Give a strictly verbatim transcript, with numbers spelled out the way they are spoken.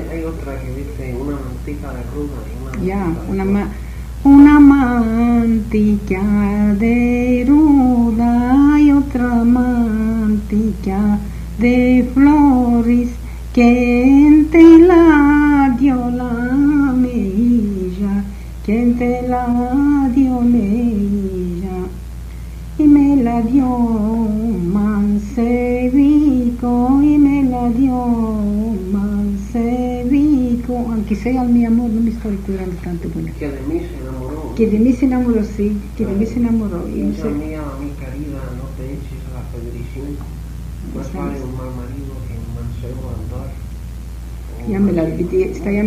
hay otra que dice una mantica de ruda y una Ya, mantica una, de ma una mantica de ruda y otra mantica de flores que te la dio la mella, que te la dio ella, y me la dio Mancevico, y me la dio Mancevico, aunque sea mi amor, no me estoy curando tanto con él. que de mí se enamoró. Que de mí se enamoró, sí, que de mí se enamoró. Y no Hija sé, mía, mi querida, no te eches a la pedrición, más vale un mal marido que un mancebo andar. ya me la, está ya